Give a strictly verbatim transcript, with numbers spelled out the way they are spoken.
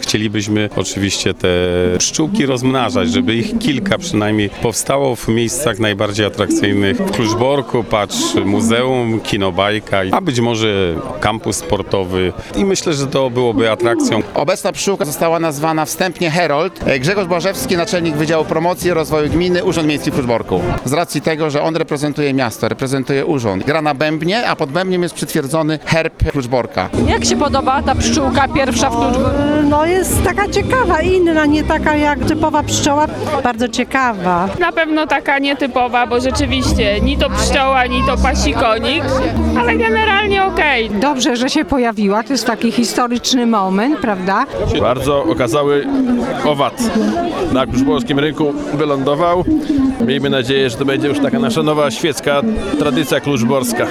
Chcielibyśmy oczywiście te pszczółki rozmnażać, żeby ich kilka przynajmniej powstało w miejscach najbardziej atrakcyjnych. W Kluczborku, patrz, muzeum, kino Bajka, a być może kampus sportowy i myślę, że to byłoby atrakcją. Obecna pszczółka została nazwana wstępnie Herold. Grzegorz Błażewski, naczelnik Wydziału Promocji i Rozwoju Gminy, Urząd Miejski w Kluczborku. Z racji tego, że on reprezentuje miasto, reprezentuje urząd. Gra na bębnie, a pod bębniem jest przytwierdzony herb Kluczborka. Jak się podoba ta pszczółka pierwsza w Kluczborku? No jest taka ciekawa, inna, nie taka jak typowa pszczoła. Bardzo ciekawa. Na pewno taka nietypowa, bo rzeczywiście ni to pszczoła, ni to pasikonik, ale generalnie okej. Dobrze, że się pojawiła, to jest taki historyczny moment, prawda? Bardzo okazały owad na kluczborskim rynku wylądował. Miejmy nadzieję, że to będzie już taka nasza nowa świecka tradycja kluczborska.